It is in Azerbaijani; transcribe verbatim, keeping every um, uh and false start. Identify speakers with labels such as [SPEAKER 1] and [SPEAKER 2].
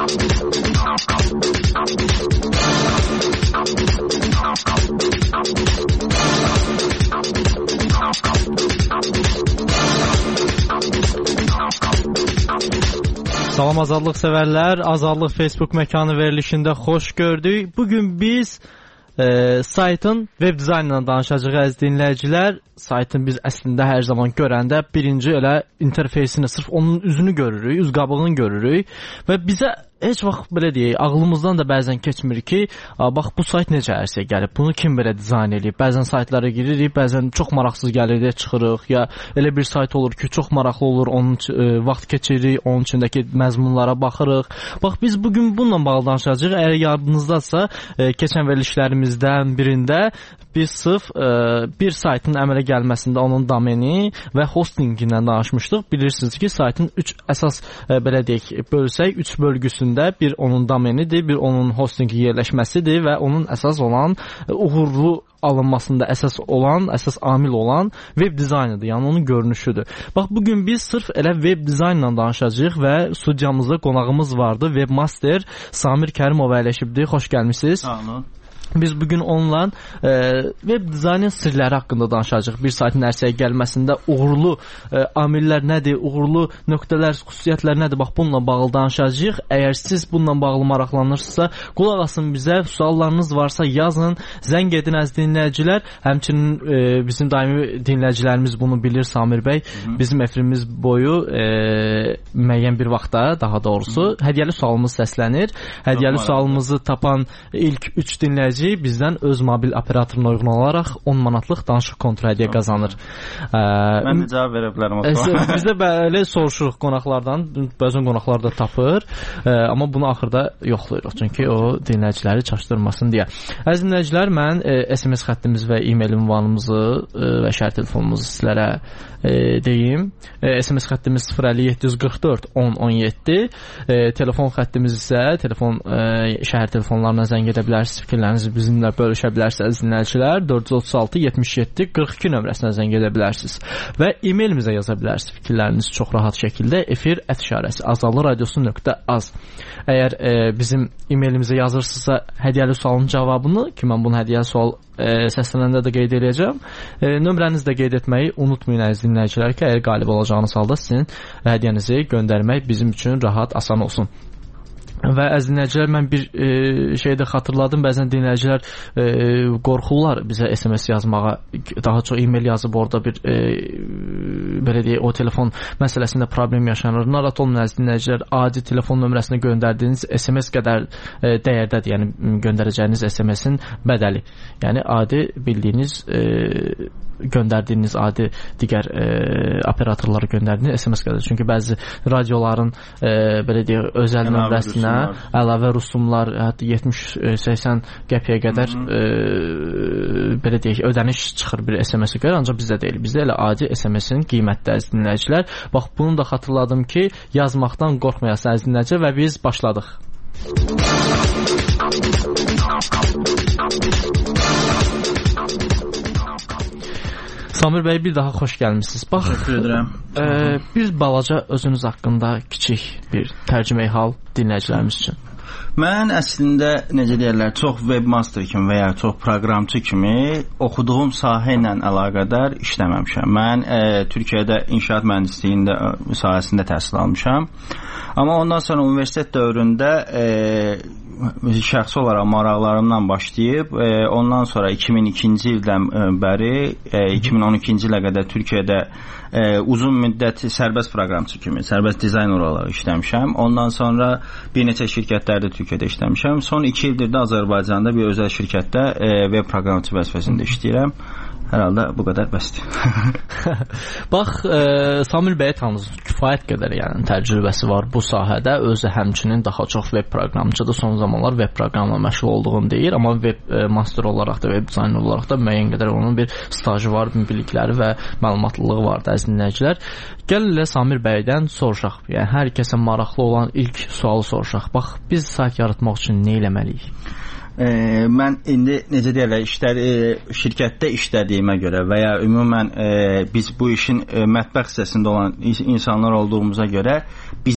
[SPEAKER 1] Salam azadlıq sevərlər, Azadlıq Facebook məkanı verilişində xoş gördük. Bugün biz e, saytın web dizaynından danışacağıq əziz dinləyicilər. Saytın biz əslində hər zaman görəndə birinci elə interfeysini, sırf onun üzünü görürük, üz qabığını görürük və bizə heç vaxt belə deyək, ağlımızdan da bəzən keçmir ki, bax bu sayt necə ərsiyə gəlib, bunu kim belə dizayn edib. Bəzən saytlara giririk, bəzən çox maraqsız gəlir deyə çıxırıq, ya elə bir sayt olur ki, çox maraqlı olur, onun e, vaxt keçiririk, onun içindəki məzmunlara baxırıq. Bax biz bugün bununla bağlı danışacağıq. Əgər yadınızdadsa, e, keçən verilişlərimizdən birində biz sırf e, bir saytın əmələ gəlməsində onun domeni və hostingindən danışmışdıq. Bilirsiniz ki, saytın üç əsas e, belə deyək, bölsək, üç bölgüsündə bir onun domenidir, bir onun hostingi yerləşməsidir və onun əsas olan e, uğurlu alınmasında əsas olan, əsas amil olan web dizaynıdır, yəni onun görünüşüdür. Bax, bugün biz sırf elə web dizaynla danışacağıq və studiyamızda qonağımız vardı, webmaster Samir Kərimov əyləşibdir. Xoş gəlmişsiniz.
[SPEAKER 2] Sağ olun.
[SPEAKER 1] Biz bugün onunla e, web dizaynın sirləri haqqında danışacağıq. Bir saytın ərsəyə gəlməsində uğurlu e, amillər nədir, uğurlu nöqtələr, xüsusiyyətlər nədir? Bax, bununla bağlı danışacağıq. Əgər siz bununla bağlı maraqlanırsınızsa, qulaq asın bizə. Suallarınız varsa yazın, zəng edin əziz dinləyicilər. Həmçinin e, bizim daimi dinləyicilərimiz bunu bilir, Samir bəy. Hı-hı. Bizim efirimiz boyu e, müəyyən bir vaxtda, daha doğrusu, Hı-hı. hədiyyəli sualımız səslənir. Hədiyyəli sualımızı tapan ilk üç dinləyici bizdən öz mobil operatoruna uyğun olaraq on manatlıq danışıq kontra hədiyyə qazanır. Ə,
[SPEAKER 2] Mən də cavab verə bilərəm.
[SPEAKER 1] Bizdə belə soruşuruq qonaqlardan, bəzən qonaqlar da tapır, ə, amma bunu axırda yoxlayırıq, çünki o dinləyiciləri çaşdırmasın deyə. Əziz dinləyicilər, mən ə, S M S xəttimiz və e-mail ünvanımızı ə, və şəhər telefonumuzu sizlərə ə, deyim. Ə, S M S xəttimiz sıfır əlli yeddi yüz qırx dörd on on yeddi, ə, telefon xəttimiz isə telefon ə, şəhər telefonlarına zəng edə bilərsiniz, fikirlərinizi bizimlə bölüşə bilərsiniz dinləyicilər. dörd yüz otuz altı yetmiş yeddi qırx iki nömrəsinə zəng edə bilərsiniz və e-mailimizə yaza bilərsiniz fikirlərinizi çox rahat şəkildə efir ət işarəsi azadlıq radiosu nöqtə az. Əgər e, bizim e-mailimizə yazırsınızsa hədiyyəli sualın cavabını, ki mən bunu hədiyyəli sual e, səslənəndə də qeyd edəcəm, e, nömrənizi də qeyd etməyi unutmayın əziz dinləyicilər ki, əgər qalib olacağınız halda sizin hədiyyənizi göndərmək bizim üçün rahat, asan olsun. Və əziz dinləyicilər, mən bir e, şey də xatırladım. Bəzən dinləyicilər e, qorxurlar bizə S M S yazmağa. Daha çox e-mail yazıb orada bir e, belə deyək, o telefon məsələsində problem yaşanır. Narahat olmayın əziz dinləyicilər. Adi telefon nömrəsinə göndərdiyiniz S M S qədər e, dəyərdədir. Yəni göndərəcəyiniz S M S-in bədəli. Yəni adi bildiyiniz e, göndərdiyiniz adi digər e, operatorlara göndərdiyiniz S M S qədər. Çünki bəzi radioların e, belə deyək, özəl nömrəsinə əlavə rüsumlar, hətta yetmiş səksən qəpiyə qədər e, belə deyək, ödəniş çıxır bir S M S-ə görə, ancaq bizdə deyil. Bizdə elə adi S M S-in qiymətli əziz dinləyicilər. Bax, bunu da xatırladım ki, yazmaqdan qorxmayasın əziz dinləyicilər və biz başladıq. Samir bəy, bir daha xoş gəlmişsiniz. Bax, e, bir balaca özünüz haqqında kiçik bir tərcüməyi hal dinləyicilərimiz üçün.
[SPEAKER 2] Mən əslində, necə deyərlər, çox webmaster kimi və ya çox proqramçı kimi oxuduğum sahə ilə əlaqədar işləməmişəm. Mən e, Türkiyədə inşaat mühəndisliyi sahəsində təhsil almışam. Amma ondan sonra universitet dövründə e, şəxsi olaraq maraqlarımdan başlayıb, e, ondan sonra iki min ikinci ildən bəri, e, iki min on ikinci ilə qədər Türkiyədə e, uzun müddət sərbəst proqramçı kimi, sərbəst dizayner olaraq işləmişəm. Ondan sonra bir neçə şirkətlərdə Türkiyədə işləmişəm. Son iki ildir də Azərbaycanda bir özəl şirkətdə e, web proqramçı vəzifəsində işləyirəm. Hər halda bu qədər bəsdir.
[SPEAKER 1] Bax, e, Samir bəyə tanısınız, kifayət qədər yəni təcrübəsi var bu sahədə. Özü həmçinin daha çox web proqramçıdır. Son zamanlar web proqramla məşğul olduğunu deyir, amma web e, master olaraq da, web dizayner olaraq da müəyyən qədər onun bir stajı var, bilikləri və məlumatlılığı var da əziz dinləyicilər. Gəlin elə Samir bəydən soruşaq. Yəni hər kəsə maraqlı olan ilk sualı soruşaq. Bax, biz sayt yaratmaq üçün nə etməliyik?
[SPEAKER 2] E, mən indi necə deyirlər, işlər, e, şirkətdə işlədiyimə görə və ya ümumən e, biz bu işin e, mətbəx hissəsində olan insanlar olduğumuza görə biz